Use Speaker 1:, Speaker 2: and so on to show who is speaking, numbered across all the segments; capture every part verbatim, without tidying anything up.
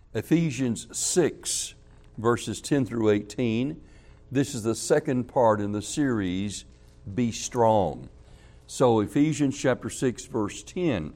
Speaker 1: Ephesians six, verses ten through eighteen. This is the second part in the series, Be Strong. So Ephesians chapter six, verse ten.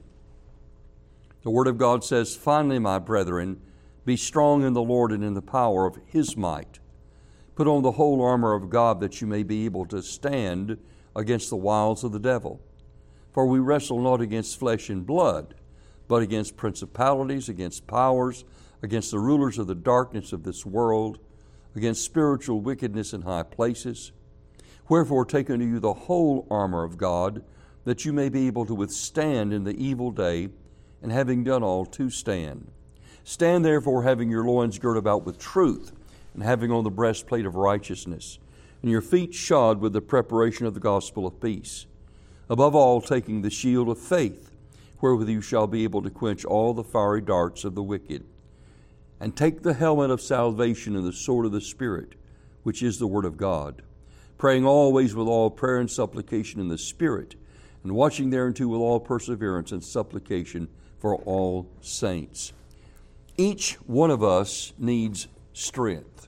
Speaker 1: The Word of God says, "Finally, my brethren, be strong in the Lord and in the power of His might. Put on the whole armor of God that you may be able to stand against the wiles of the devil. For we wrestle not against flesh and blood, but against principalities, against powers, against the rulers of the darkness of this world, against spiritual wickedness in high places. Wherefore take unto you the whole armor of God, that you may be able to withstand in the evil day, and having done all, to stand. Stand therefore, having your loins girt about with truth, and having on the breastplate of righteousness, and your feet shod with the preparation of the gospel of peace. Above all, taking the shield of faith, wherewith you shall be able to quench all the fiery darts of the wicked. And take the helmet of salvation and the sword of the Spirit, which is the word of God, praying always with all prayer and supplication in the Spirit, and watching thereunto with all perseverance and supplication for all saints." Each one of us needs strength,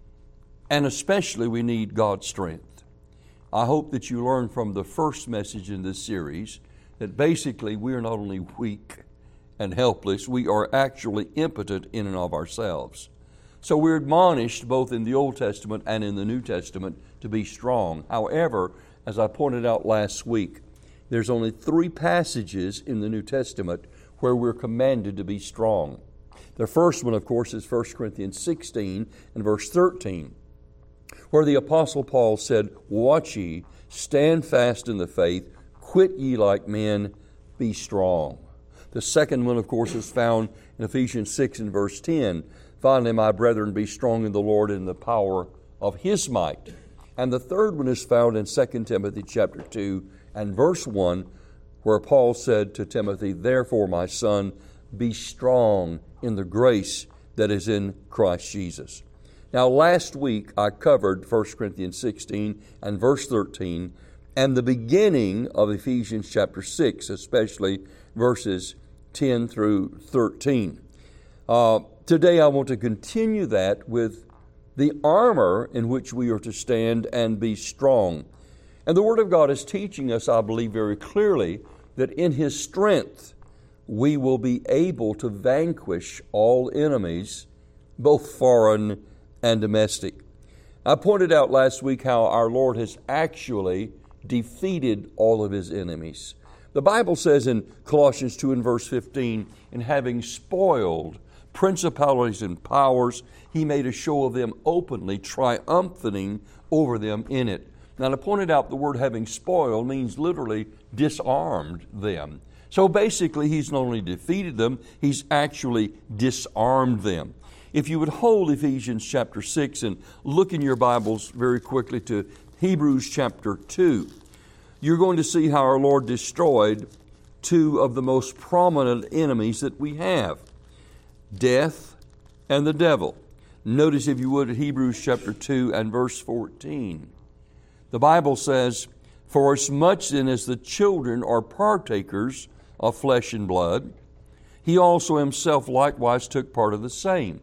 Speaker 1: and especially we need God's strength. I hope that you learn from the first message in this series that basically we are not only weak and helpless, we are actually impotent in and of ourselves. So we're admonished both in the Old Testament and in the New Testament to be strong. However, as I pointed out last week, there's only three passages in the New Testament where we're commanded to be strong. The first one, of course, is First Corinthians sixteen and verse thirteen, where the Apostle Paul said, "Watch ye, stand fast in the faith, quit ye like men, be strong." The second one, of course, is found in Ephesians six and verse ten. "Finally, my brethren, be strong in the Lord and in the power of His might." And the third one is found in Second Timothy chapter two and verse one, where Paul said to Timothy, "Therefore, my son, be strong in the grace that is in Christ Jesus." Now, last week I covered First Corinthians sixteen and verse thirteen and the beginning of Ephesians chapter six, especially verses ten through thirteen. Uh, today I want to continue that with the armor in which we are to stand and be strong. And the Word of God is teaching us, I believe very clearly, that in His strength we will be able to vanquish all enemies, both foreign and domestic. I pointed out last week how our Lord has actually defeated all of His enemies. The Bible says in Colossians two and verse fifteen, "And having spoiled principalities and powers, He made a show of them openly, triumphing over them in it." Now, I pointed out the word "having spoiled" means literally disarmed them. So basically, He's not only defeated them, He's actually disarmed them. If you would hold Ephesians chapter six and look in your Bibles very quickly to Hebrews chapter two, you're going to see how our Lord destroyed two of the most prominent enemies that we have, death and the devil. Notice, if you would, at Hebrews chapter two and verse fourteen. The Bible says, "For as much then as the children are partakers of flesh and blood, He also Himself likewise took part of the same."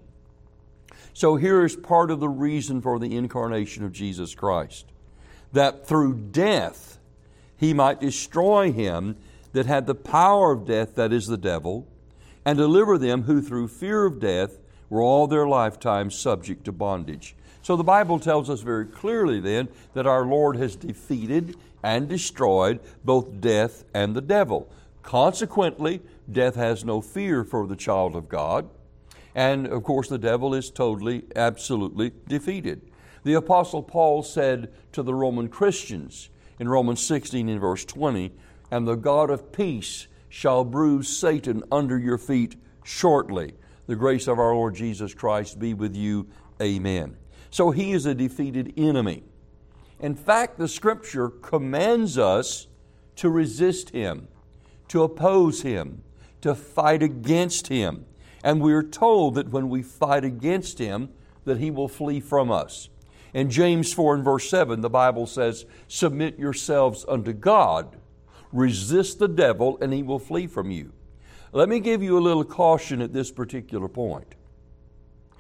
Speaker 1: So here is part of the reason for the incarnation of Jesus Christ, that through death He might destroy him that had the power of death, that is the devil, and deliver them who through fear of death were all their lifetime subject to bondage. So the Bible tells us very clearly then that our Lord has defeated and destroyed both death and the devil. Consequently, death has no fear for the child of God. And of course, the devil is totally, absolutely defeated. The Apostle Paul said to the Roman Christians in Romans sixteen and verse twenty, "And the God of peace shall bruise Satan under your feet shortly. The grace of our Lord Jesus Christ be with you. Amen." So He is a defeated enemy. In fact, the Scripture commands us to resist Him, to oppose Him, to fight against Him. And we are told that when we fight against Him, that He will flee from us. In James four and verse seven, the Bible says, "Submit yourselves unto God, resist the devil, and he will flee from you." Let me give you a little caution at this particular point.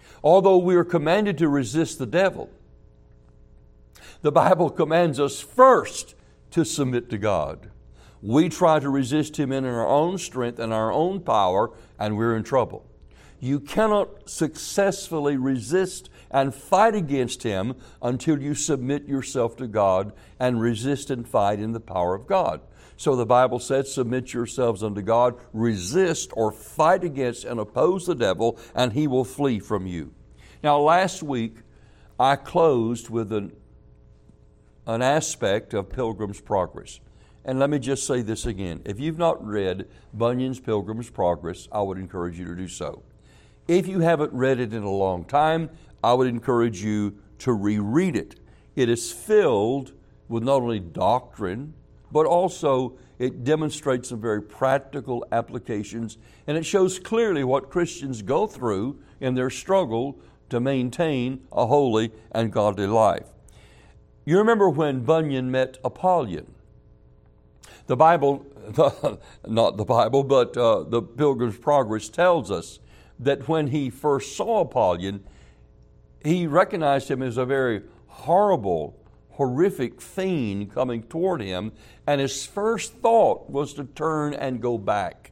Speaker 1: Although we are commanded to resist the devil, the Bible commands us first to submit to God. We try to resist him in our own strength and our own power, and we're in trouble. You cannot successfully resist and fight against him until you submit yourself to God and resist and fight in the power of God. So the Bible says, submit yourselves unto God, resist or fight against and oppose the devil, and he will flee from you. Now, last week, I closed with an, an aspect of Pilgrim's Progress. And let me just say this again. If you've not read Bunyan's Pilgrim's Progress, I would encourage you to do so. If you haven't read it in a long time, I would encourage you to reread it. It is filled with not only doctrine, but also it demonstrates some very practical applications, and it shows clearly what Christians go through in their struggle to maintain a holy and godly life. You remember when Bunyan met Apollyon. The Bible, not the Bible, but uh, the Pilgrim's Progress tells us that when he first saw Apollyon, he recognized him as a very horrible, horrific fiend coming toward him, and his first thought was to turn and go back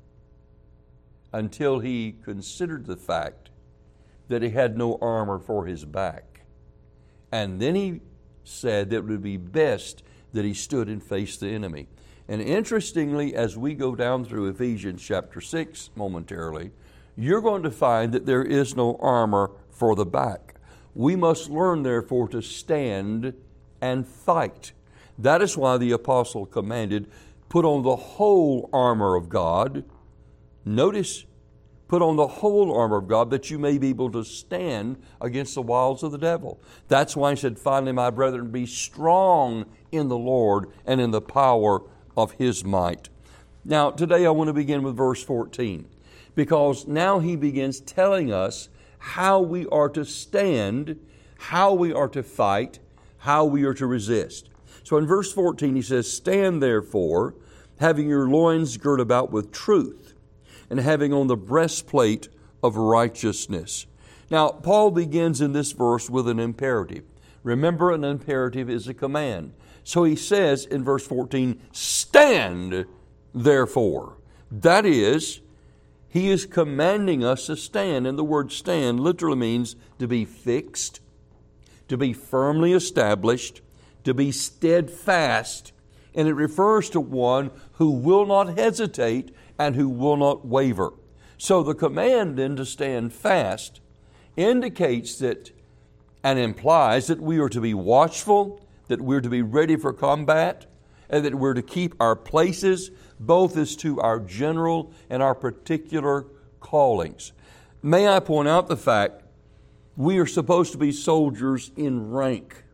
Speaker 1: until he considered the fact that he had no armor for his back. And then he said that it would be best that he stood and faced the enemy. And interestingly, as we go down through Ephesians chapter six momentarily, you're going to find that there is no armor for the back. We must learn, therefore, to stand and fight. That is why the apostle commanded, put on the whole armor of God. Notice, put on the whole armor of God that you may be able to stand against the wiles of the devil. That's why he said, finally, my brethren, be strong in the Lord and in the power of his might. Now, today I want to begin with verse fourteen, because now he begins telling us how we are to stand, how we are to fight, how we are to resist. So in verse fourteen he says, stand therefore, having your loins girt about with truth, and having on the breastplate of righteousness. Now, Paul begins in this verse with an imperative. Remember, an imperative is a command. So he says in verse fourteen, stand therefore. That is, he is commanding us to stand. And the word stand literally means to be fixed, to be firmly established, to be steadfast. And it refers to one who will not hesitate and who will not waver. So the command then to stand fast indicates that and implies that we are to be watchful, that we're to be ready for combat, and that we're to keep our places, both as to our general and our particular callings. May I point out the fact we are supposed to be soldiers in rank.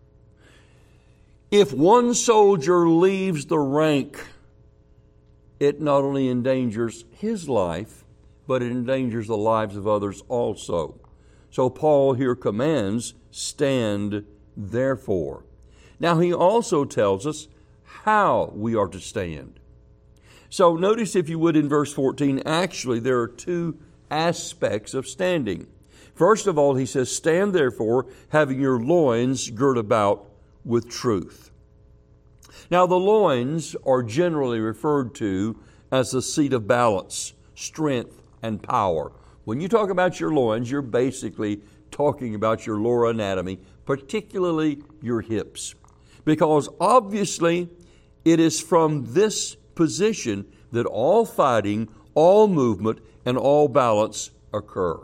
Speaker 1: If one soldier leaves the rank, it not only endangers his life, but it endangers the lives of others also. So Paul here commands, stand therefore. Now he also tells us how we are to stand. So notice, if you would, in verse fourteen, actually there are two aspects of standing. First of all, he says, stand therefore, having your loins girt about with truth. Now the loins are generally referred to as the seat of balance, strength, and power. When you talk about your loins, you're basically talking about your lower anatomy, particularly your hips. Because obviously it is from this position that all fighting, all movement, and all balance occur.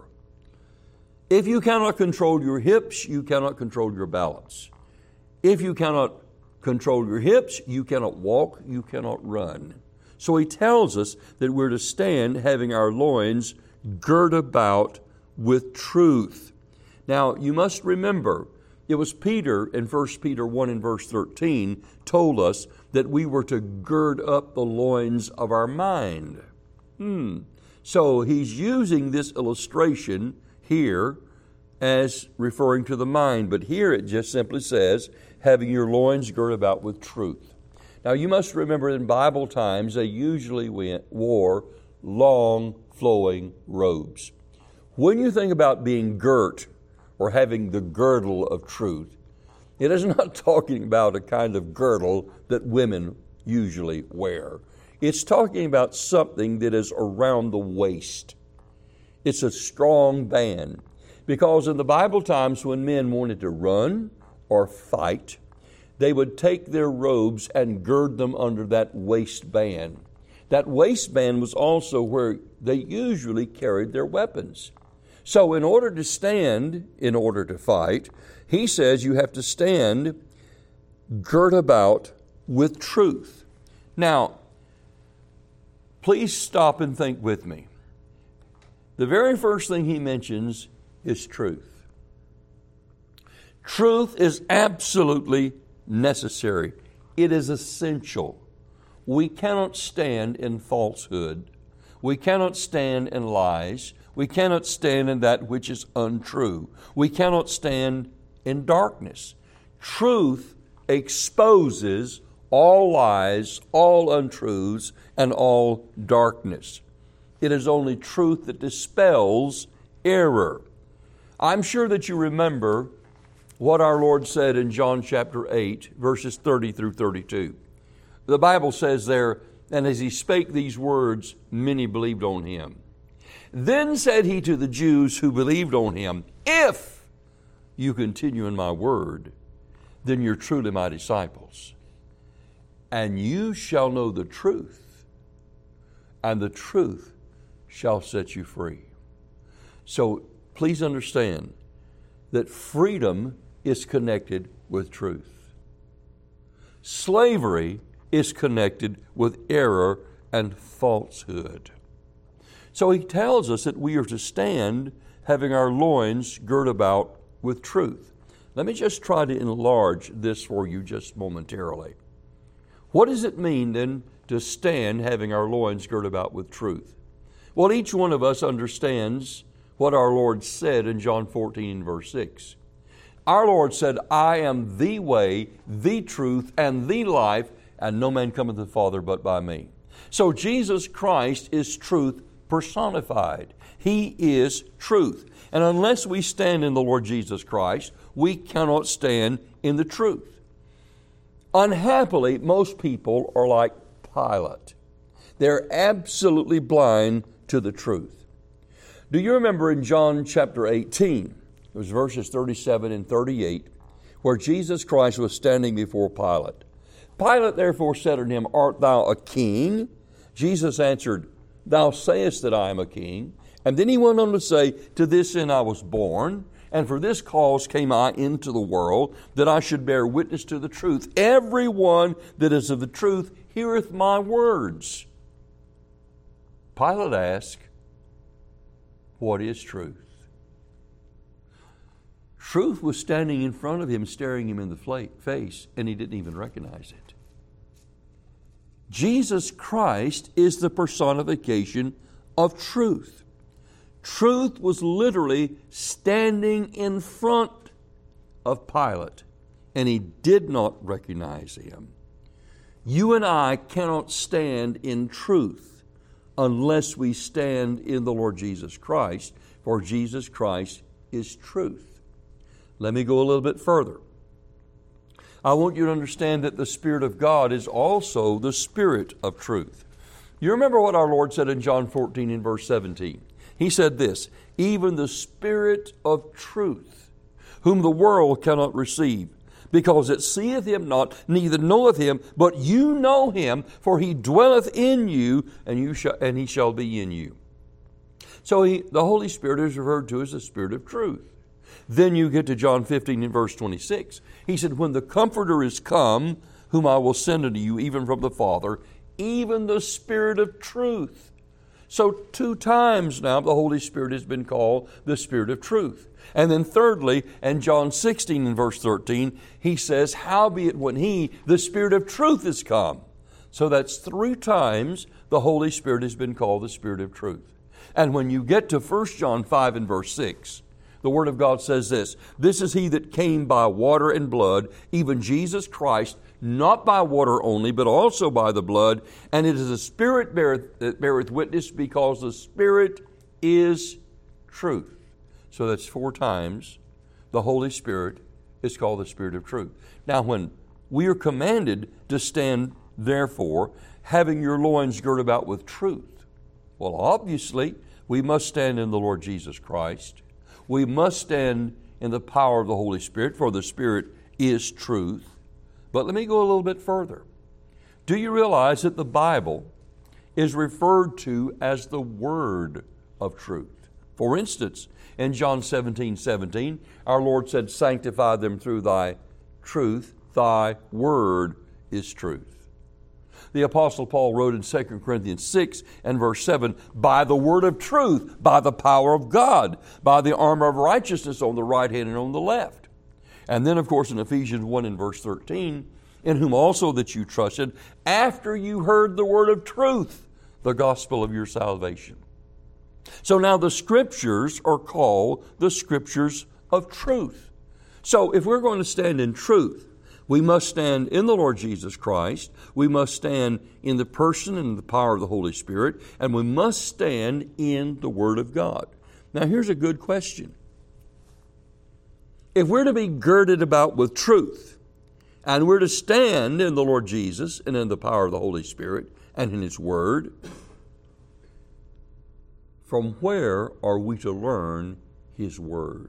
Speaker 1: If you cannot control your hips, you cannot control your balance. If you cannot control your hips, you cannot walk, you cannot run. So he tells us that we're to stand having our loins girt about with truth. Now, you must remember, it was Peter in First Peter one and verse thirteen told us that we were to gird up the loins of our mind. Hmm. So he's using this illustration here as referring to the mind, but here it just simply says, having your loins girt about with truth. Now you must remember, in Bible times they usually went, wore long flowing robes. When you think about being girt or having the girdle of truth, it is not talking about a kind of girdle that women usually wear. It's talking about something that is around the waist. It's a strong band. Because in the Bible times when men wanted to run or fight, they would take their robes and gird them under that waistband. That waistband was also where they usually carried their weapons. So in order to stand, in order to fight, he says you have to stand girt about with truth. Now, please stop and think with me. The very first thing he mentions is truth. Truth is absolutely necessary. It is essential. We cannot stand in falsehood. We cannot stand in lies. We cannot stand in that which is untrue. We cannot stand in darkness. Truth exposes all lies, all untruths, and all darkness. It is only truth that dispels error. I'm sure that you remember what our Lord said in John chapter eight, verses thirty through thirty-two. The Bible says there, and as he spake these words, many believed on him. Then said he to the Jews who believed on him, if you continue in my word, then you're truly my disciples. And you shall know the truth, and the truth shall set you free. So please understand that freedom is connected with truth. Slavery is connected with error and falsehood. So he tells us that we are to stand having our loins girt about with truth. Let me just try to enlarge this for you just momentarily. What does it mean then to stand having our loins girt about with truth? Well, each one of us understands what our Lord said in John fourteen, verse six. Our Lord said, I am the way, the truth, and the life, and no man cometh to the Father but by me. So Jesus Christ is truth personified. He is truth. And unless we stand in the Lord Jesus Christ, we cannot stand in the truth. Unhappily, most people are like Pilate. They're absolutely blind to the truth. Do you remember in John chapter eighteen, it was verses thirty-seven and thirty-eight, where Jesus Christ was standing before Pilate. Pilate therefore said unto him, art thou a king? Jesus answered, thou sayest that I am a king. And then he went on to say, to this end I was born, and for this cause came I into the world, that I should bear witness to the truth. Every one that is of the truth heareth my words. Pilate asked, what is truth? Truth was standing in front of him, staring him in the face, and he didn't even recognize it. Jesus Christ is the personification of truth. Truth was literally standing in front of Pilate, and he did not recognize him. You and I cannot stand in truth unless we stand in the Lord Jesus Christ, for Jesus Christ is truth. Let me go a little bit further. I want you to understand that the Spirit of God is also the Spirit of truth. You remember what our Lord said in John fourteen and verse seventeen. He said this, even the Spirit of truth, whom the world cannot receive, because it seeth him not, neither knoweth him, but you know him, for he dwelleth in you, and you shall, and he shall be in you. So he, the Holy Spirit is referred to as the Spirit of truth. Then you get to John fifteen and verse twenty-six. He said, when the Comforter is come, whom I will send unto you, even from the Father, even the Spirit of truth. So two times now the Holy Spirit has been called the Spirit of truth. And then thirdly, in John sixteen and verse thirteen, he says, howbeit when he, the Spirit of truth, is come. So that's three times the Holy Spirit has been called the Spirit of truth. And when you get to First John five and verse six, the Word of God says this, this is he that came by water and blood, even Jesus Christ, not by water only, but also by the blood. And it is the Spirit beareth, that beareth witness, because the Spirit is truth. So that's four times the Holy Spirit is called the Spirit of truth. Now, when we are commanded to stand, therefore, having your loins girt about with truth, well, obviously, we must stand in the Lord Jesus Christ. We must stand in the power of the Holy Spirit, for the Spirit is truth. But let me go a little bit further. Do you realize that the Bible is referred to as the Word of truth? For instance, in John seventeen seventeen, our Lord said, "Sanctify them through thy truth. Thy word is truth." The Apostle Paul wrote in Second Corinthians six and verse seven, "By the word of truth, by the power of God, by the armor of righteousness on the right hand and on the left." And then, of course, in Ephesians one and verse thirteen, "In whom also that you trusted, after you heard the word of truth, the gospel of your salvation." So now the Scriptures are called the Scriptures of truth. So if we're going to stand in truth, we must stand in the Lord Jesus Christ, we must stand in the person and the power of the Holy Spirit, and we must stand in the Word of God. Now here's a good question. If we're to be girded about with truth, and we're to stand in the Lord Jesus and in the power of the Holy Spirit and in His Word, from where are we to learn His Word?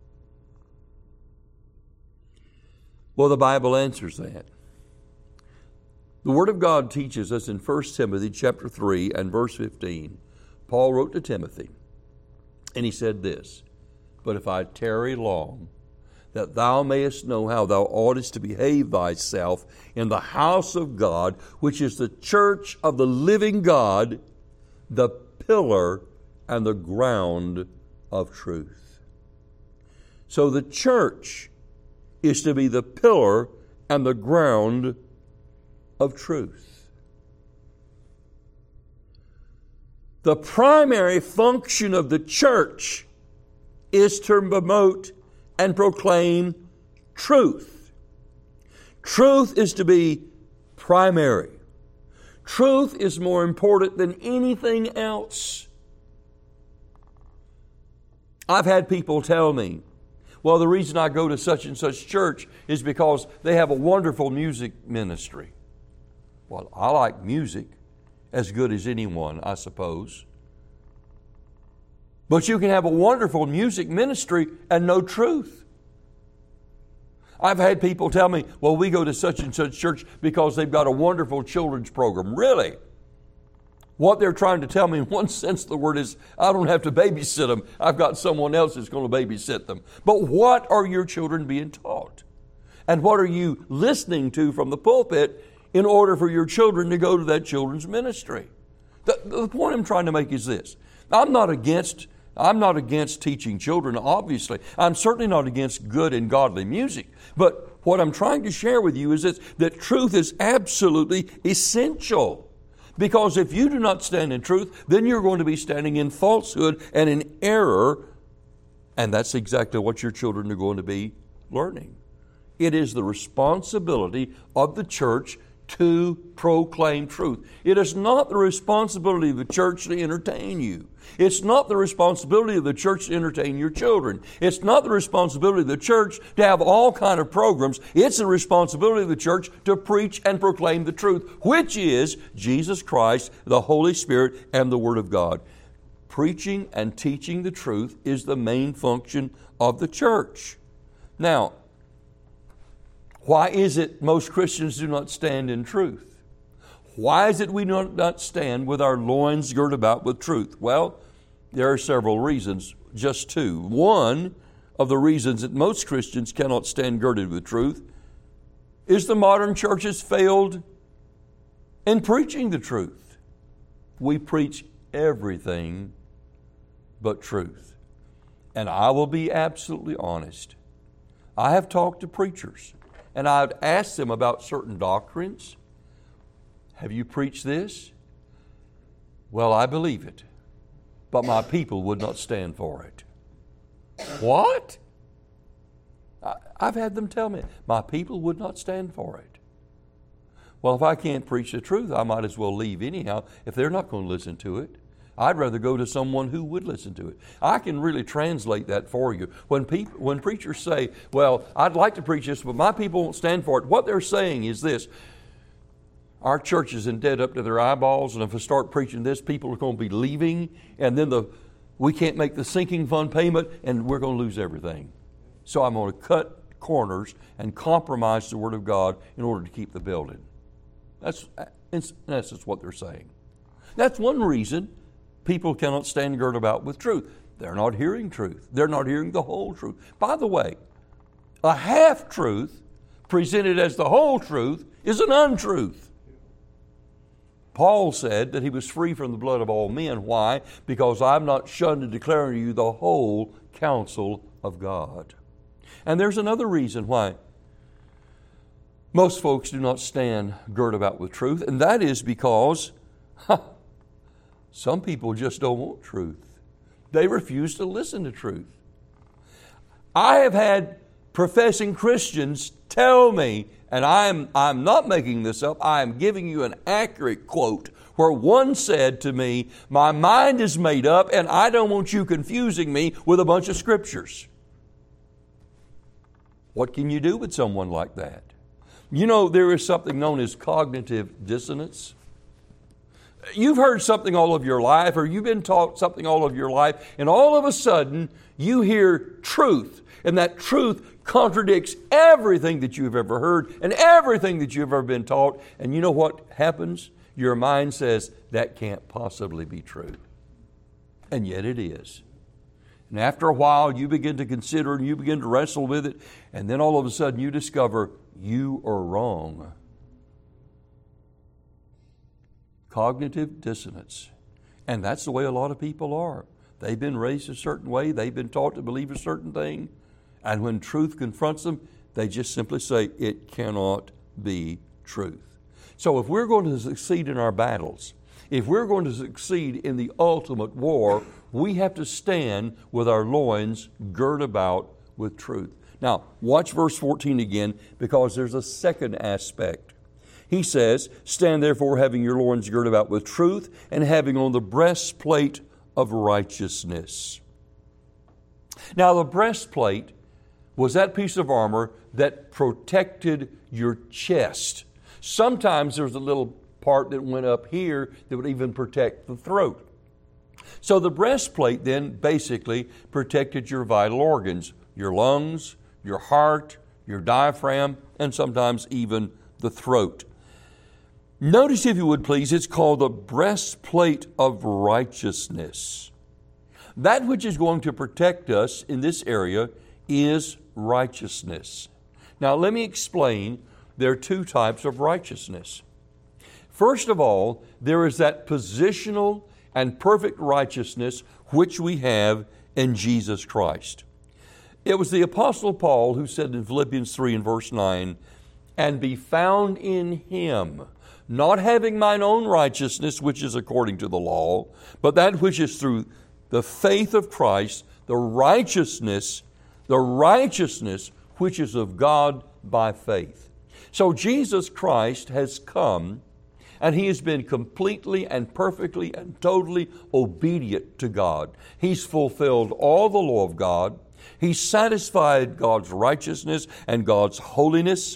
Speaker 1: Well, the Bible answers that. The Word of God teaches us in First Timothy chapter three and verse fifteen. Paul wrote to Timothy, and he said this, "But if I tarry long, that thou mayest know how thou oughtest to behave thyself in the house of God, which is the church of the living God, the pillar and the ground of truth." So the church is to be the pillar and the ground of truth. The primary function of the church is to promote and proclaim truth. Truth is to be primary. Truth is more important than anything else. I've had people tell me, well, the reason I go to such and such church is because they have a wonderful music ministry. Well, I like music as good as anyone, I suppose. But you can have a wonderful music ministry and no truth. I've had people tell me, well, we go to such and such church because they've got a wonderful children's program. Really? What they're trying to tell me, in one sense, the word is, I don't have to babysit them. I've got someone else that's going to babysit them. But what are your children being taught? And what are you listening to from the pulpit in order for your children to go to that children's ministry? The, the point I'm trying to make is this. I'm not against, I'm not against teaching children, obviously. I'm certainly not against good and godly music. But what I'm trying to share with you is this, that truth is absolutely essential. Because if you do not stand in truth, then you're going to be standing in falsehood and in error. And that's exactly what your children are going to be learning. It is the responsibility of the church to proclaim truth. It is not the responsibility of the church to entertain you. It's not the responsibility of the church to entertain your children. It's not the responsibility of the church to have all kind of programs. It's the responsibility of the church to preach and proclaim the truth, which is Jesus Christ, the Holy Spirit, and the Word of God. Preaching and teaching the truth is the main function of the church. Now, why is it most Christians do not stand in truth? Why is it we do not stand with our loins girt about with truth? Well, there are several reasons, just two. One of the reasons that most Christians cannot stand girded with truth is the modern church has failed in preaching the truth. We preach everything but truth. And I will be absolutely honest. I have talked to preachers, and I'd ask them about certain doctrines. Have you preached this? Well, I believe it, but my people would not stand for it. What? I, I've had them tell me, my people would not stand for it. Well, if I can't preach the truth, I might as well leave anyhow if they're not going to listen to it. I'd rather go to someone who would listen to it. I can really translate that for you. When people, when preachers say, well, I'd like to preach this, but my people won't stand for it, what they're saying is this: our church is in debt up to their eyeballs, and if I start preaching this, people are going to be leaving, and then the we can't make the sinking fund payment, and we're going to lose everything. So I'm going to cut corners and compromise the Word of God in order to keep the building. That's, in essence, what they're saying. That's one reason people cannot stand girt about with truth. They're not hearing truth. They're not hearing the whole truth. By the way, a half-truth presented as the whole truth is an untruth. Paul said that he was free from the blood of all men. Why? Because I'm not shunned to declare unto you the whole counsel of God. And there's another reason why most folks do not stand girt about with truth, and that is because ha, some people just don't want truth. They refuse to listen to truth. I have had professing Christians tell me, and I'm, I'm not making this up, I am giving you an accurate quote, where one said to me, my mind is made up and I don't want you confusing me with a bunch of scriptures. What can you do with someone like that? You know, there is something known as cognitive dissonance. You've heard something all of your life, or you've been taught something all of your life, and all of a sudden you hear truth, and that truth contradicts everything that you've ever heard and everything that you've ever been taught. And you know what happens? Your mind says, that can't possibly be true. And yet it is. And after a while, you begin to consider and you begin to wrestle with it, and then all of a sudden you discover you are wrong. Cognitive dissonance. And that's the way a lot of people are. They've been raised a certain way. They've been taught to believe a certain thing. And when truth confronts them, they just simply say, it cannot be truth. So if we're going to succeed in our battles, if we're going to succeed in the ultimate war, we have to stand with our loins girt about with truth. Now, watch verse fourteen again, because there's a second aspect. He says, stand therefore having your loins girt about with truth, and having on the breastplate of righteousness. Now, the breastplate was that piece of armor that protected your chest. Sometimes there's a little part that went up here that would even protect the throat. So the breastplate then basically protected your vital organs, your lungs, your heart, your diaphragm, and sometimes even the throat. Notice, if you would please, it's called the breastplate of righteousness. That which is going to protect us in this area is righteousness. Now, let me explain. There are two types of righteousness. First of all, there is that positional and perfect righteousness which we have in Jesus Christ. It was the Apostle Paul who said in Philippians three and verse nine, and be found in Him, not having mine own righteousness, which is according to the law, but that which is through the faith of Christ, the righteousness, the righteousness which is of God by faith. So Jesus Christ has come, and He has been completely and perfectly and totally obedient to God. He's fulfilled all the law of God. He's satisfied God's righteousness and God's holiness.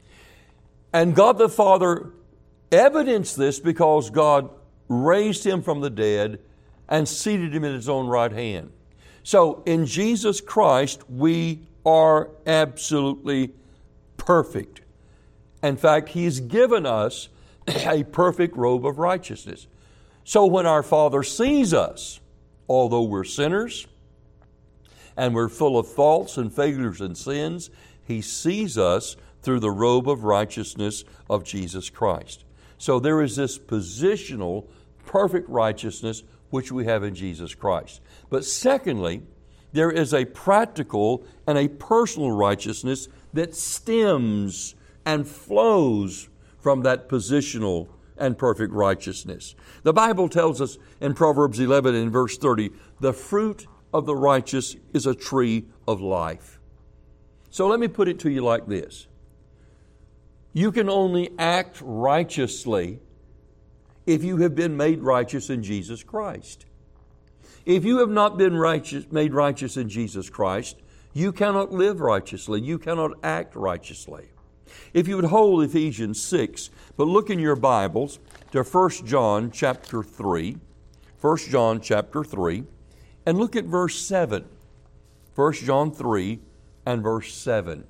Speaker 1: And God the Father evidenced this because God raised Him from the dead and seated Him in His own right hand. So in Jesus Christ, we are absolutely perfect. In fact, He's given us a perfect robe of righteousness. So when our Father sees us, although we're sinners and we're full of faults and failures and sins, He sees us through the robe of righteousness of Jesus Christ. So there is this positional, perfect righteousness which we have in Jesus Christ. But secondly, there is a practical and a personal righteousness that stems and flows from that positional and perfect righteousness. The Bible tells us in Proverbs eleven and verse thirty, the fruit of the righteous is a tree of life. So let me put it to you like this. You can only act righteously if you have been made righteous in Jesus Christ. If you have not been righteous, made righteous in Jesus Christ, you cannot live righteously. You cannot act righteously. If you would hold Ephesians six, but look in your Bibles to First John chapter three. First John chapter three, and look at verse seven. First John three and verse seven.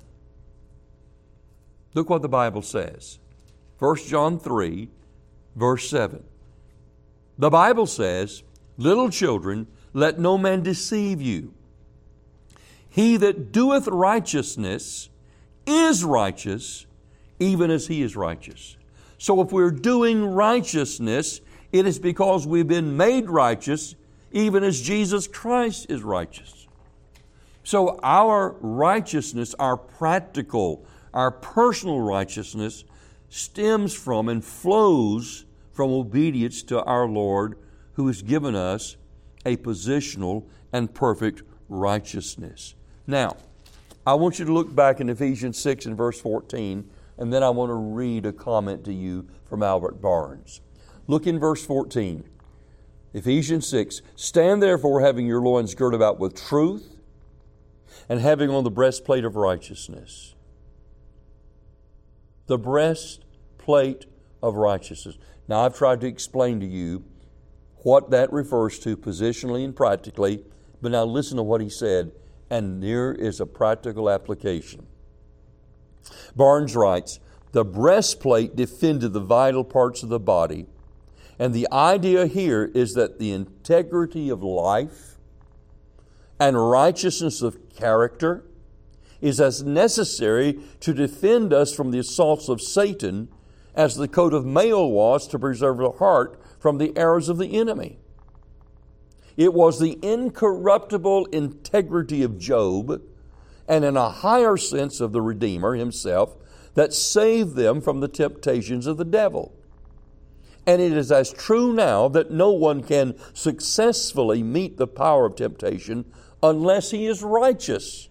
Speaker 1: Look what the Bible says. First John three, verse seven. The Bible says, "Little children, let no man deceive you. He that doeth righteousness is righteous, even as he is righteous." So if we're doing righteousness, it is because we've been made righteous, even as Jesus Christ is righteous. So our righteousness, our practical, our personal righteousness, stems from and flows from obedience to our Lord, who has given us a positional and perfect righteousness. Now, I want you to look back in Ephesians six and verse fourteen, and then I want to read a comment to you from Albert Barnes. Look in verse fourteen. Ephesians six, "Stand therefore, having your loins girt about with truth, and having on the breastplate of righteousness." The breastplate of righteousness. Now, I've tried to explain to you what that refers to positionally and practically, but now listen to what he said, and there is a practical application. Barnes writes, "The breastplate defended the vital parts of the body, and the idea here is that the integrity of life and righteousness of character is as necessary to defend us from the assaults of Satan as the coat of mail was to preserve the heart from the arrows of the enemy. It was the incorruptible integrity of Job, and in a higher sense of the Redeemer himself, that saved them from the temptations of the devil. And it is as true now that no one can successfully meet the power of temptation unless he is righteous,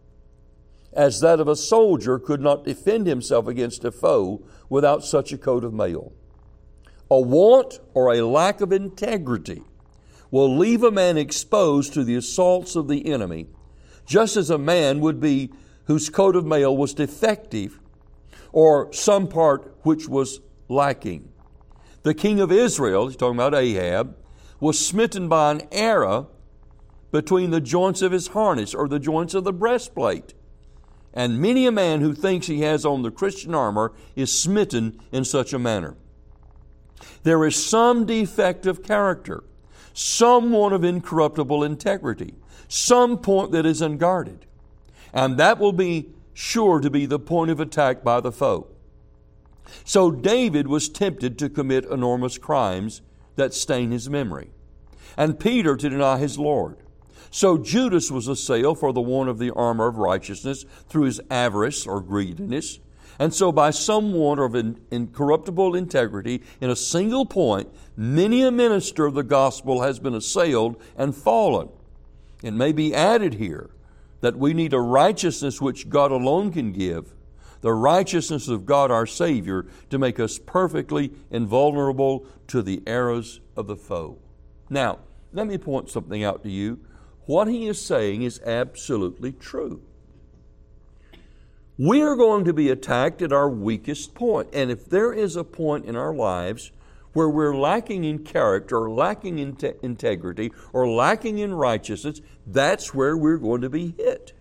Speaker 1: as that of a soldier could not defend himself against a foe without such a coat of mail. A want or a lack of integrity will leave a man exposed to the assaults of the enemy, just as a man would be whose coat of mail was defective or some part which was lacking. The king of Israel, he's talking about Ahab, was smitten by an arrow between the joints of his harness or the joints of the breastplate. And many a man who thinks he has on the Christian armor is smitten in such a manner. There is some defect of character, some want of incorruptible integrity, some point that is unguarded, and that will be sure to be the point of attack by the foe. So David was tempted to commit enormous crimes that stain his memory, and Peter to deny his Lord. So Judas was assailed for the want of the armor of righteousness through his avarice or greediness. And so by some want of incorruptible integrity in a single point, many a minister of the gospel has been assailed and fallen. It may be added here that we need a righteousness which God alone can give, the righteousness of God our Savior, to make us perfectly invulnerable to the arrows of the foe. Now, let me point something out to you. What he is saying is absolutely true. We are going to be attacked at our weakest point. And if there is a point in our lives where we're lacking in character or lacking in te- integrity or lacking in righteousness, that's where we're going to be hit.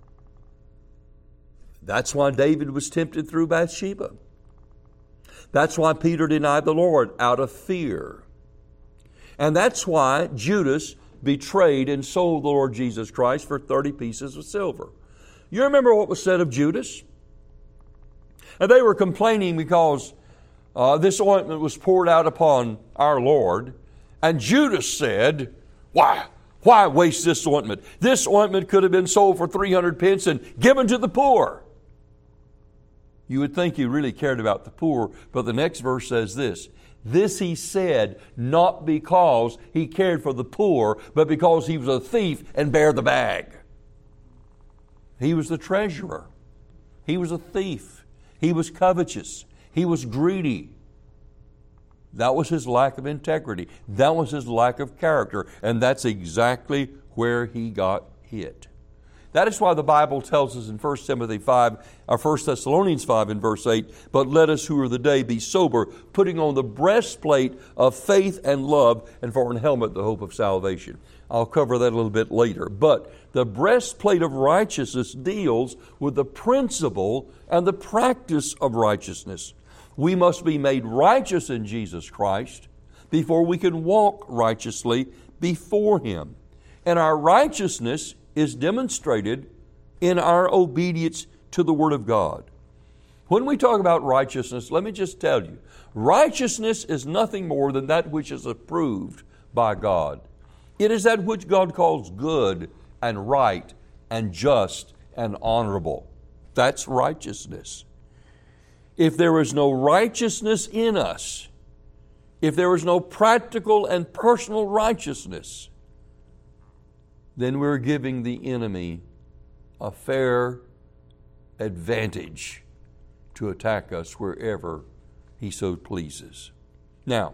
Speaker 1: That's why David was tempted through Bathsheba. That's why Peter denied the Lord out of fear. And that's why Judas betrayed and sold the Lord Jesus Christ for thirty pieces of silver. You remember what was said of Judas? And they were complaining because uh, this ointment was poured out upon our Lord. And Judas said, why? Why waste this ointment? This ointment could have been sold for three hundred pence and given to the poor. You would think he really cared about the poor, but the next verse says this. This he said not because he cared for the poor, but because he was a thief and bare the bag. He was the treasurer. He was a thief. He was covetous. He was greedy. That was his lack of integrity. That was his lack of character. And that's exactly where he got hit. That is why the Bible tells us in First Timothy five, or First Thessalonians five in verse eight, but let us who are the day be sober, putting on the breastplate of faith and love, and for an helmet the hope of salvation. I'll cover that a little bit later. But the breastplate of righteousness deals with the principle and the practice of righteousness. We must be made righteous in Jesus Christ before we can walk righteously before Him. And our righteousness is demonstrated in our obedience to the Word of God. When we talk about righteousness, let me just tell you, righteousness is nothing more than that which is approved by God. It is that which God calls good and right and just and honorable. That's righteousness. If there is no righteousness in us, if there is no practical and personal righteousness, then we're giving the enemy a fair advantage to attack us wherever he so pleases. Now,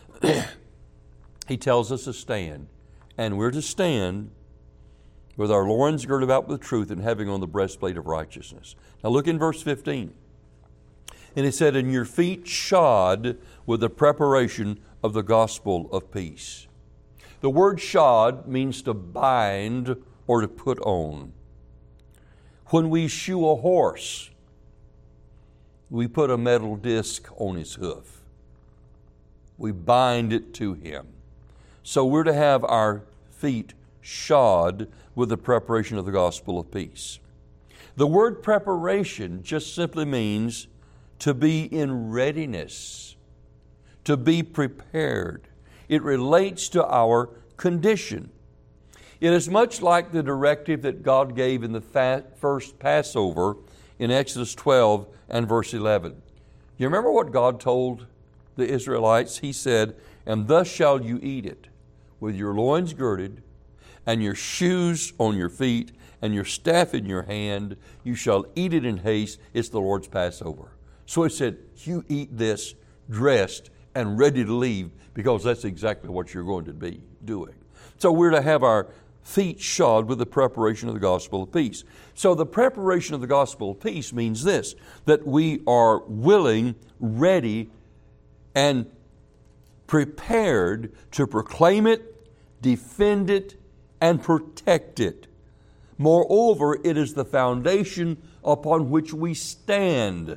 Speaker 1: he tells us to stand, and we're to stand with our loins girded about with truth and having on the breastplate of righteousness. Now look in verse fifteen. And it said, and your feet shod with the preparation of the gospel of peace. The word shod means to bind or to put on. When we shoe a horse, we put a metal disc on his hoof. We bind it to him. So we're to have our feet shod with the preparation of the gospel of peace. The word preparation just simply means to be in readiness, to be prepared. It relates to our condition. It is much like the directive that God gave in the first Passover in Exodus twelve and verse eleven. You remember what God told the Israelites? He said, and thus shall you eat it, with your loins girded, and your shoes on your feet, and your staff in your hand. You shall eat it in haste. It's the Lord's Passover. So He said, you eat this dressed and ready to leave, because that's exactly what you're going to be doing. So we're to have our feet shod with the preparation of the gospel of peace. So the preparation of the gospel of peace means this, that we are willing, ready, and prepared to proclaim it, defend it, and protect it. Moreover, it is the foundation upon which we stand.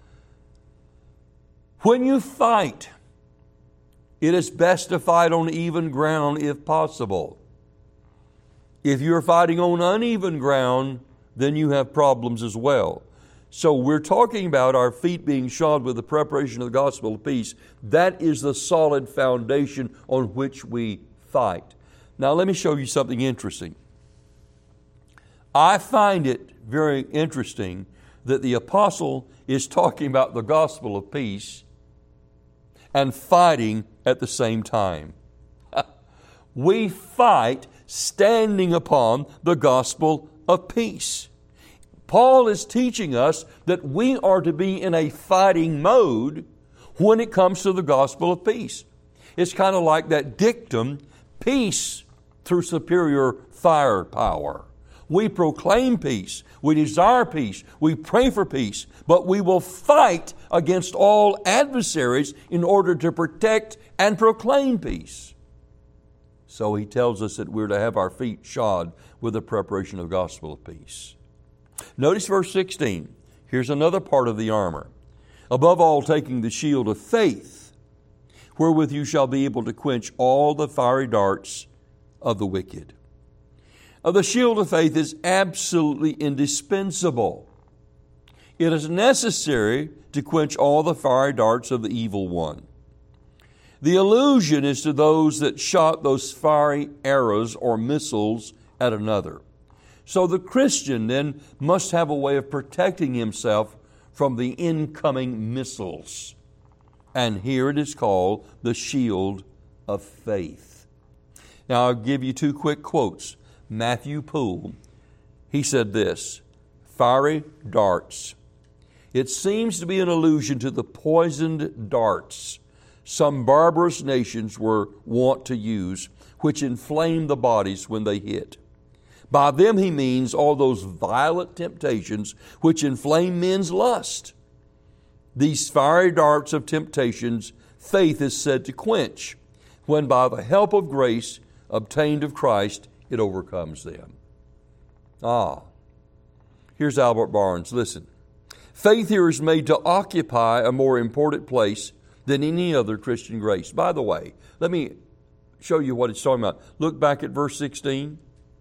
Speaker 1: When you fight, it is best to fight on even ground if possible. If you're fighting on uneven ground, then you have problems as well. So we're talking about our feet being shod with the preparation of the gospel of peace. That is the solid foundation on which we fight. Now let me show you something interesting. I find it very interesting that the apostle is talking about the gospel of peace and fighting at the same time. We fight standing upon the gospel of peace. Paul is teaching us that we are to be in a fighting mode when it comes to the gospel of peace. It's kind of like that dictum, peace through superior firepower. We proclaim peace. We desire peace. We pray for peace. But we will fight against all adversaries in order to protect and proclaim peace. So he tells us that we're to have our feet shod with the preparation of the gospel of peace. Notice verse sixteen. Here's another part of the armor. Above all, taking the shield of faith, wherewith you shall be able to quench all the fiery darts of the wicked. Now, the shield of faith is absolutely indispensable. It is necessary to quench all the fiery darts of the evil one. The allusion is to those that shot those fiery arrows or missiles at another. So the Christian then must have a way of protecting himself from the incoming missiles. And here it is called the shield of faith. Now I'll give you two quick quotes. Matthew Poole, he said this, fiery darts. It seems to be an allusion to the poisoned darts some barbarous nations were wont to use, which inflame the bodies when they hit. By them he means all those violent temptations which inflame men's lust. These fiery darts of temptations faith is said to quench, when by the help of grace obtained of Christ it overcomes them. Ah, here's Albert Barnes. Listen. Faith here is made to occupy a more important place than any other Christian grace. By the way, let me show you what it's talking about. Look back at verse sixteen.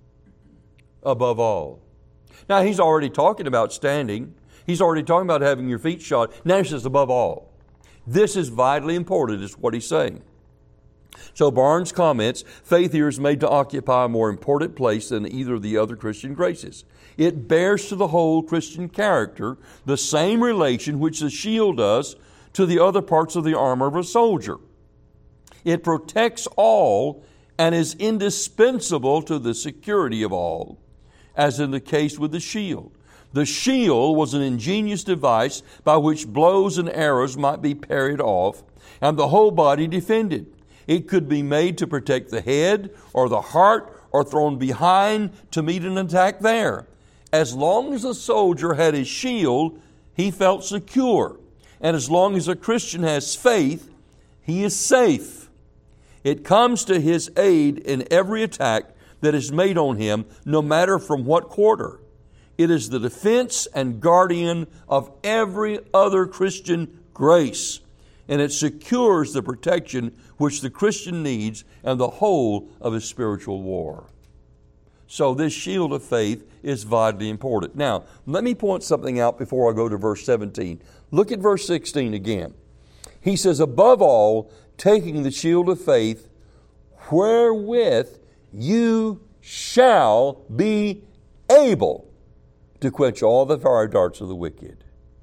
Speaker 1: Above all. Now, he's already talking about standing. He's already talking about having your feet shod. Now he says above all. This is vitally important, is what he's saying. So Barnes comments, faith here is made to occupy a more important place than either of the other Christian graces. It bears to the whole Christian character the same relation which the shield does to the other parts of the armor of a soldier. It protects all and is indispensable to the security of all, as in the case with the shield. The shield was an ingenious device by which blows and arrows might be parried off and the whole body defended. It could be made to protect the head or the heart or thrown behind to meet an attack there. As long as the soldier had his shield, he felt secure. And as long as a Christian has faith, he is safe. It comes to his aid in every attack that is made on him, no matter from what quarter. It is the defense and guardian of every other Christian grace, and it secures the protection which the Christian needs and the whole of his spiritual war. So this shield of faith is vitally important. Now, let me point something out before I go to verse seventeen. Look at verse sixteen again. He says, above all, taking the shield of faith, wherewith you shall be able to quench all the fiery darts of the wicked.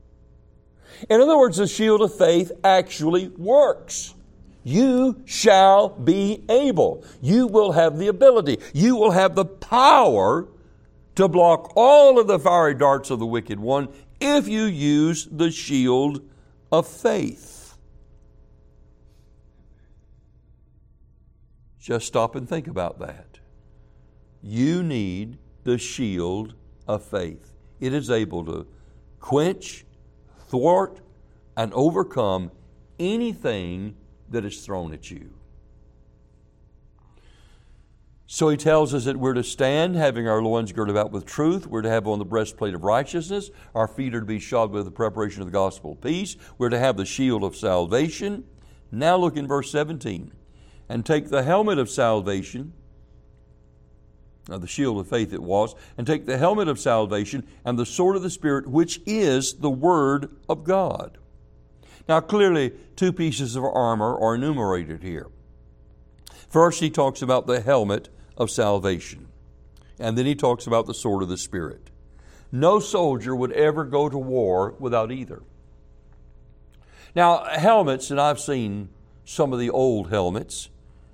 Speaker 1: In other words, the shield of faith actually works. You shall be able. You will have the ability. You will have the power to block all of the fiery darts of the wicked one if you use the shield of faith. Just stop and think about that. You need the shield of faith. It is able to quench, thwart, and overcome anything that is thrown at you. So he tells us that we're to stand having our loins girded about with truth. We're to have on the breastplate of righteousness. Our feet are to be shod with the preparation of the gospel of peace. We're to have the shield of salvation. Now look in verse seventeen. And take the helmet of salvation, uh, the shield of faith it was, and take the helmet of salvation and the sword of the Spirit, which is the Word of God. Now clearly, two pieces of armor are enumerated here. First, he talks about the helmet of salvation, and then he talks about the sword of the Spirit. No soldier would ever go to war without either. Now, helmets, and I've seen some of the old helmets,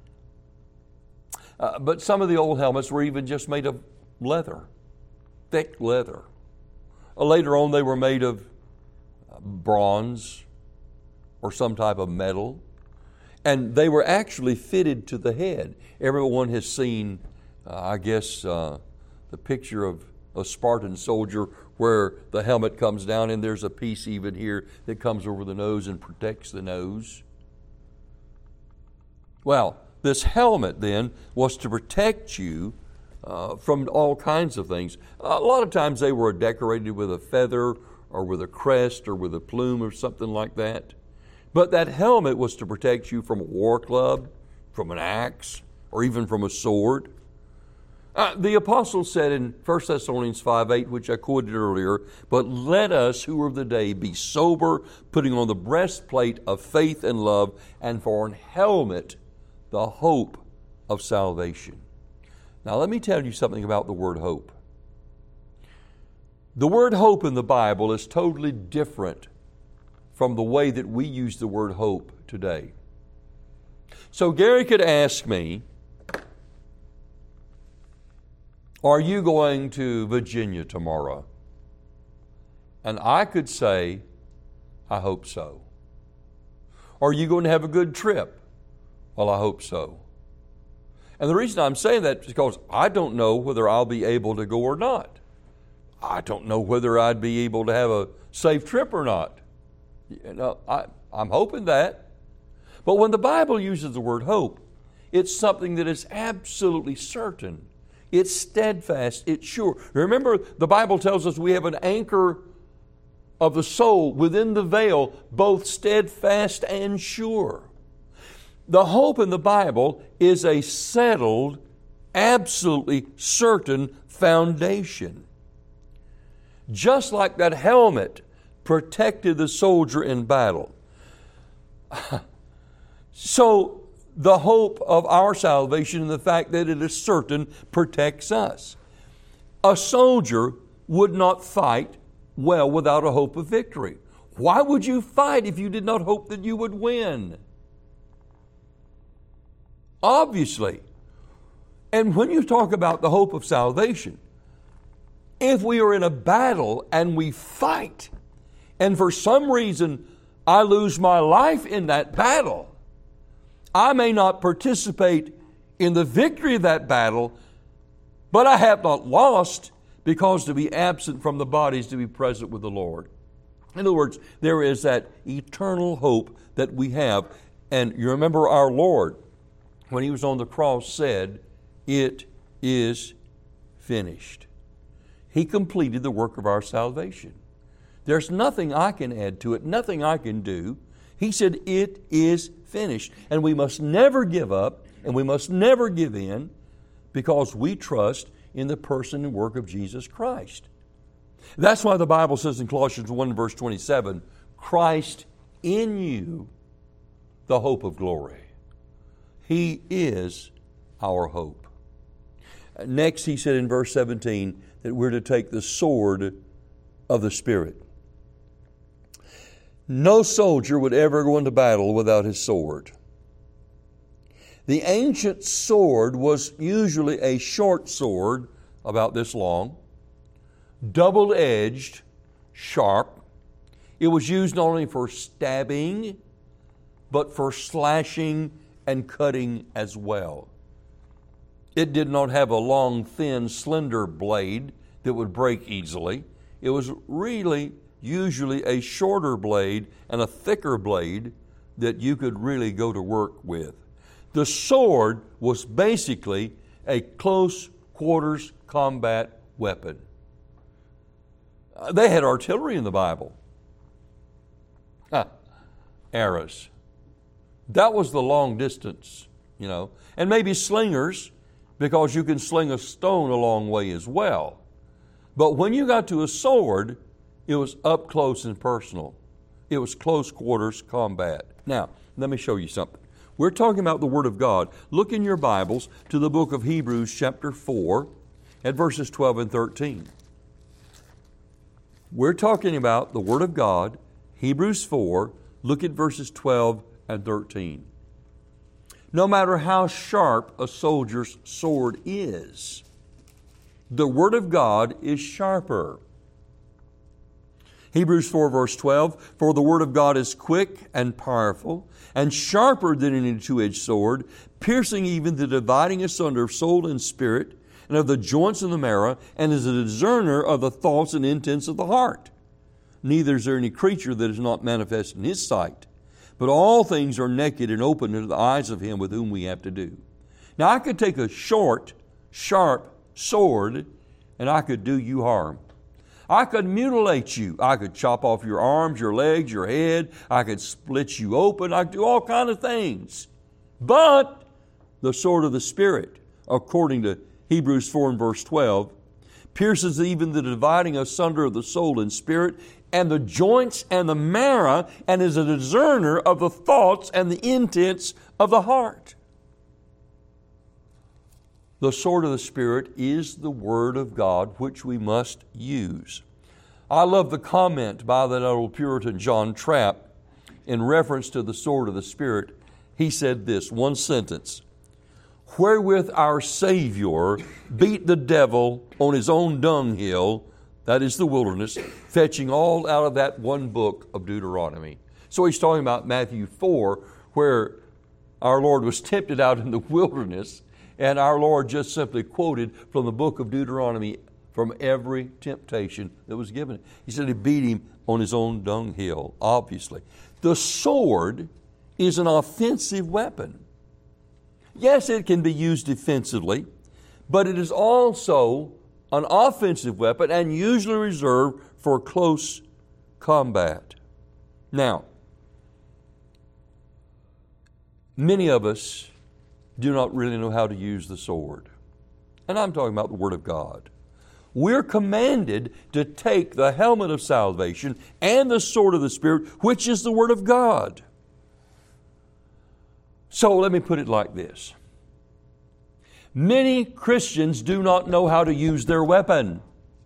Speaker 1: Uh, but some of the old helmets were even just made of leather, thick leather. Uh, later on, they were made of uh, bronze or some type of metal. And they were actually fitted to the head. Everyone has seen, uh, I guess, uh, the picture of a Spartan soldier where the helmet comes down and there's a piece even here that comes over the nose and protects the nose. Well, this helmet, then, was to protect you uh, from all kinds of things. A lot of times they were decorated with a feather or with a crest or with a plume or something like that. But that helmet was to protect you from a war club, from an axe, or even from a sword. Uh, the apostle said in First Thessalonians five eight, which I quoted earlier, but let us who are of the day be sober, putting on the breastplate of faith and love, and for an helmet the hope of salvation. Now let me tell you something about the word hope. The word hope in the Bible is totally different from the way that we use the word hope today. So Gary could ask me, are you going to Virginia tomorrow? And I could say, I hope so. Are you going to have a good trip? Well, I hope so. And the reason I'm saying that is because I don't know whether I'll be able to go or not. I don't know whether I'd be able to have a safe trip or not. You know, I, I'm hoping that. But when the Bible uses the word hope, it's something that is absolutely certain. It's steadfast. It's sure. Remember, the Bible tells us we have an anchor of the soul within the veil, both steadfast and sure. The hope in the Bible is a settled, absolutely certain foundation. Just like that helmet protected the soldier in battle. So the hope of our salvation and the fact that it is certain protects us. A soldier would not fight well without a hope of victory. Why would you fight if you did not hope that you would win? Obviously. And when you talk about the hope of salvation, if we are in a battle and we fight, and for some reason I lose my life in that battle, I may not participate in the victory of that battle, but I have not lost, because to be absent from the body is to be present with the Lord. In other words, there is that eternal hope that we have. And you remember our Lord, when He was on the cross, said, "It is finished." He completed the work of our salvation. There's nothing I can add to it, nothing I can do. He said, "It is finished." And we must never give up, and we must never give in, because we trust in the person and work of Jesus Christ. That's why the Bible says in Colossians one verse twenty-seven, "Christ in you, the hope of glory." He is our hope. Next, he said in verse seventeen that we're to take the sword of the Spirit. No soldier would ever go into battle without his sword. The ancient sword was usually a short sword, about this long, double-edged, sharp. It was used not only for stabbing, but for slashing and cutting as well. It did not have a long, thin, slender blade that would break easily. It was really usually a shorter blade and a thicker blade that you could really go to work with. The sword was basically a close quarters combat weapon. Uh, they had artillery in the Bible. Ah, arrows. That was the long distance, you know. And maybe slingers, because you can sling a stone a long way as well. But when you got to a sword, it was up close and personal. It was close quarters combat. Now, let me show you something. We're talking about the Word of God. Look in your Bibles to the book of Hebrews chapter four at verses twelve and thirteen. We're talking about the Word of God, Hebrews four. Look at verses twelve and thirteen. No matter how sharp a soldier's sword is, the Word of God is sharper. Hebrews four verse twelve, "For the Word of God is quick and powerful, and sharper than any two-edged sword, piercing even the dividing asunder of soul and spirit, and of the joints and the marrow, and is a discerner of the thoughts and intents of the heart. Neither is there any creature that is not manifest in His sight, but all things are naked and open to the eyes of Him with whom we have to do." Now, I could take a short, sharp sword, and I could do you harm. I could mutilate you. I could chop off your arms, your legs, your head. I could split you open. I could do all kinds of things. But the sword of the Spirit, according to Hebrews four and verse twelve, pierces even the dividing asunder of the soul and spirit, and the joints and the marrow, and is a discerner of the thoughts and the intents of the heart. The sword of the Spirit is the Word of God, which we must use. I love the comment by that old Puritan John Trapp in reference to the sword of the Spirit. He said this, one sentence: "Wherewith our Savior beat the devil on His own dunghill," that is the wilderness, "fetching all out of that one book of Deuteronomy." So he's talking about Matthew four, where our Lord was tempted out in the wilderness, and our Lord just simply quoted from the book of Deuteronomy from every temptation that was given. He said he beat him on his own dunghill, obviously. The sword is an offensive weapon. Yes, it can be used defensively, but it is also an offensive weapon and usually reserved for close combat. Now, many of us do not really know how to use the sword. And I'm talking about the Word of God. We're commanded to take the helmet of salvation and the sword of the Spirit, which is the Word of God. So let me put it like this. Many Christians do not know how to use their weapon.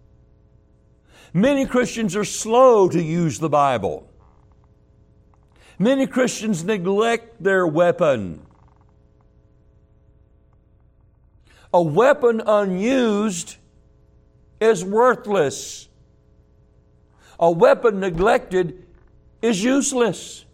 Speaker 1: Many Christians are slow to use the Bible. Many Christians neglect their weapon. A weapon unused is worthless. A weapon neglected is useless.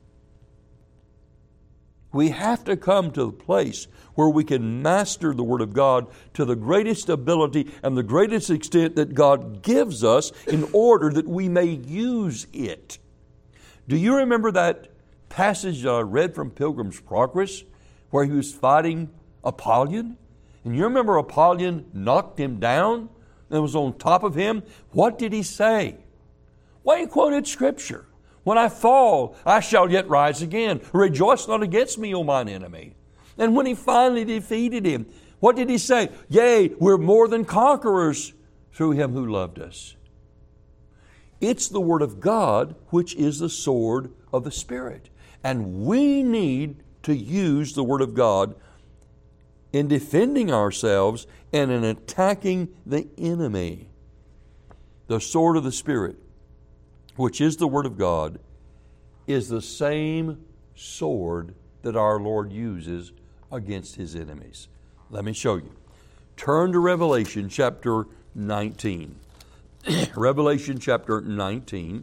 Speaker 1: We have to come to the place where we can master the Word of God to the greatest ability and the greatest extent that God gives us in order that we may use it. Do you remember that passage that I read from Pilgrim's Progress where he was fighting Apollyon? And you remember Apollyon knocked him down and was on top of him? What did he say? Well, he quoted Scripture. When I fall, I shall yet rise again. Rejoice not against me, O mine enemy. And when he finally defeated him, what did he say? Yea, we're more than conquerors through Him who loved us. It's the Word of God which is the sword of the Spirit. And we need to use the Word of God in defending ourselves and in attacking the enemy. The sword of the Spirit, which is the Word of God, is the same sword that our Lord uses against His enemies. Let me show you. Turn to Revelation chapter nineteen. Revelation chapter nineteen.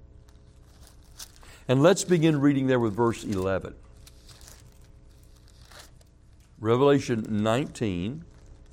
Speaker 1: And let's begin reading there with verse eleven. Revelation nineteen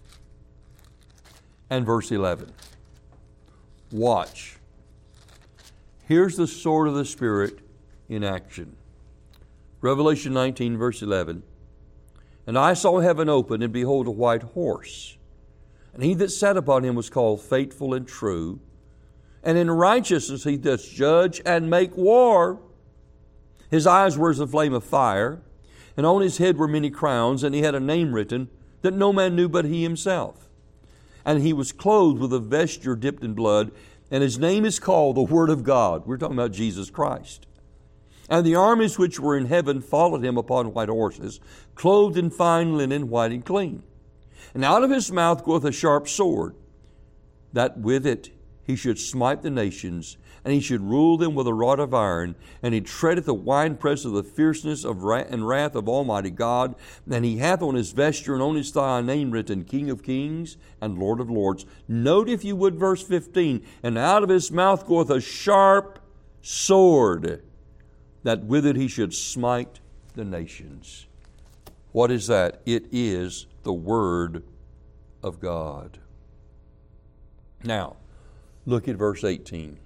Speaker 1: and verse eleven. Watch. Here's the sword of the Spirit in action. Revelation nineteen, verse eleven. And I saw heaven open, and behold, a white horse. And he that sat upon him was called Faithful and True. And in righteousness he doth judge and make war. His eyes were as a flame of fire, and on his head were many crowns, and he had a name written that no man knew but he himself. And he was clothed with a vesture dipped in blood, and his name is called the Word of God. We're talking about Jesus Christ. And the armies which were in heaven followed him upon white horses, clothed in fine linen, white and clean. And out of his mouth goeth a sharp sword, that with it he should smite the nations, and he should rule them with a rod of iron. And he treadeth the winepress of the fierceness of wrath and wrath of Almighty God. And he hath on his vesture and on his thigh a name written, King of Kings and Lord of Lords. Note, if you would, verse fifteen. And out of his mouth goeth a sharp sword, that with it he should smite the nations. What is that? It is the Word of God. Now, look at verse eighteen.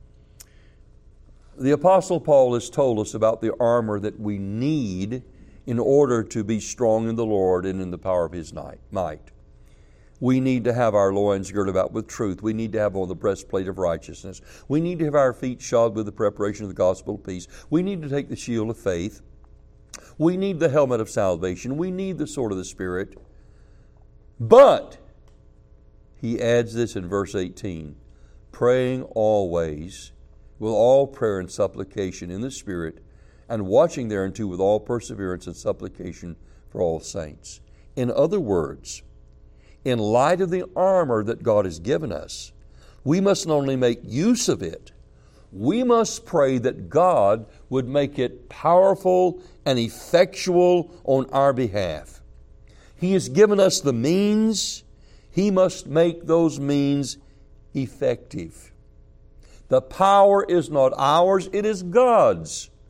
Speaker 1: The Apostle Paul has told us about the armor that we need in order to be strong in the Lord and in the power of His might. We need to have our loins girded about with truth. We need to have on the breastplate of righteousness. We need to have our feet shod with the preparation of the gospel of peace. We need to take the shield of faith. We need the helmet of salvation. We need the sword of the Spirit. But, he adds this in verse eighteen, praying always with all prayer and supplication in the Spirit, and watching thereunto with all perseverance and supplication for all saints. In other words, in light of the armor that God has given us, we must not only make use of it, we must pray that God would make it powerful and effectual on our behalf. He has given us the means. He must make those means effective. The power is not ours, it is God's.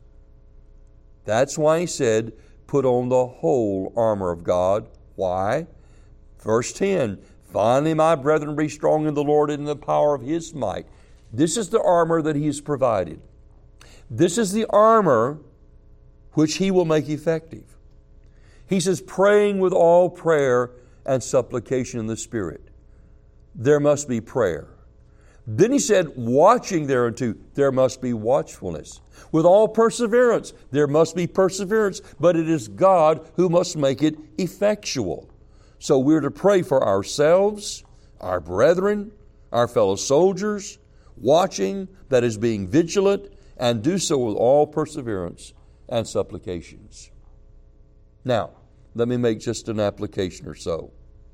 Speaker 1: That's why he said, put on the whole armor of God. Why? Verse ten, finally, my brethren, be strong in the Lord and in the power of His might. This is the armor that He has provided. This is the armor which He will make effective. He says, praying with all prayer and supplication in the Spirit. There must be prayer. Then he said, watching thereunto, there must be watchfulness. With all perseverance, there must be perseverance, but it is God who must make it effectual. So we're to pray for ourselves, our brethren, our fellow soldiers, watching, that is being vigilant, and do so with all perseverance and supplications. Now, let me make just an application or so.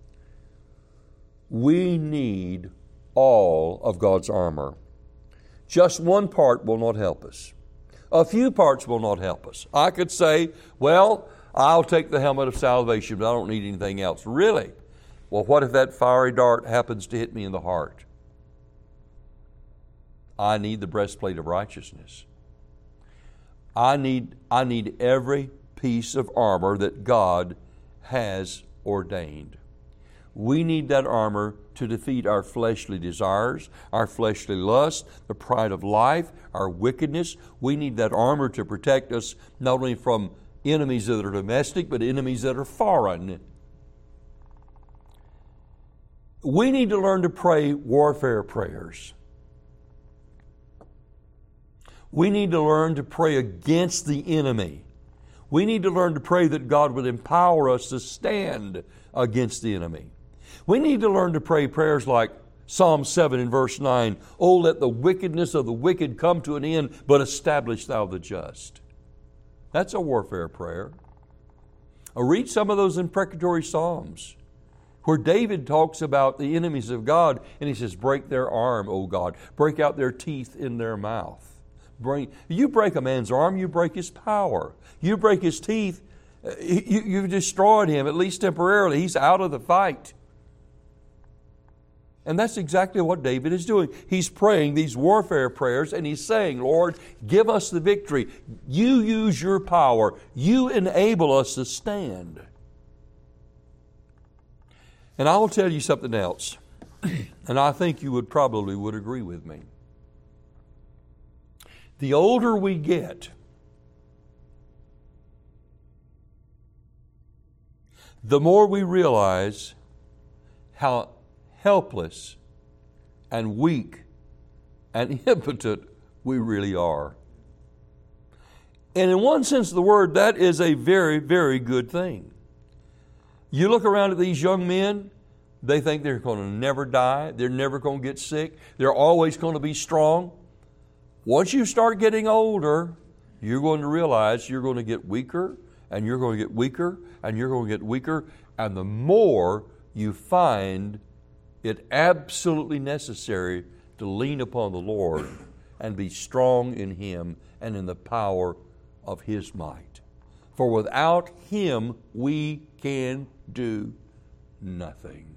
Speaker 1: We need all of God's armor. Just one part will not help us. A few parts will not help us. I could say, well, I'll take the helmet of salvation, but I don't need anything else. Really? Well, what if that fiery dart happens to hit me in the heart? I need the breastplate of righteousness. I need, I need every piece of armor that God has ordained. We need that armor to defeat our fleshly desires, our fleshly lust, the pride of life, our wickedness. We need that armor to protect us not only from enemies that are domestic, but enemies that are foreign. We need to learn to pray warfare prayers. We need to learn to pray against the enemy. We need to learn to pray that God would empower us to stand against the enemy. We need to learn to pray prayers like Psalm seven and verse nine, oh, let the wickedness of the wicked come to an end, but establish thou the just. That's a warfare prayer. I'll read some of those imprecatory Psalms where David talks about the enemies of God, and he says, break their arm, O God. Break out their teeth in their mouth. Bring, you break a man's arm, you break his power. You break his teeth, you, you've destroyed him, at least temporarily. He's out of the fight. And that's exactly what David is doing. He's praying these warfare prayers, and he's saying, Lord, give us the victory. You use your power. You enable us to stand. And I will tell you something else, and I think you would probably would agree with me. The older we get, the more we realize how helpless and weak and impotent we really are. And in one sense of the word, that is a very, very good thing. You look around at these young men, they think they're going to never die, they're never going to get sick, they're always going to be strong. Once you start getting older, you're going to realize you're going to get weaker, and you're going to get weaker, and you're going to get weaker, and the more you find it absolutely necessary to lean upon the Lord and be strong in Him and in the power of His might. For without Him, we can do nothing.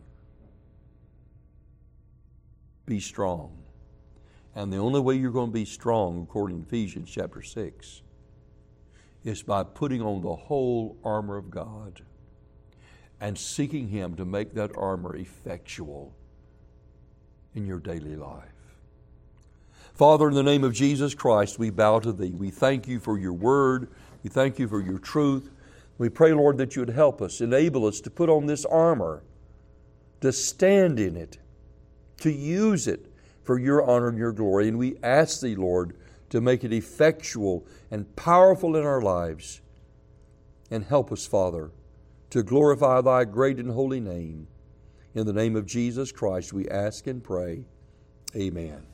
Speaker 1: Be strong. And the only way you're going to be strong, according to Ephesians chapter six, is by putting on the whole armor of God and seeking Him to make that armor effectual in your daily life. Father, in the name of Jesus Christ, we bow to Thee. We thank You for Your word. We thank You for Your truth. We pray, Lord, that You would help us, enable us to put on this armor, to stand in it, to use it for Your honor and Your glory. And we ask Thee, Lord, to make it effectual and powerful in our lives. And help us, Father, to glorify Thy great and holy name. In the name of Jesus Christ, we ask and pray. Amen.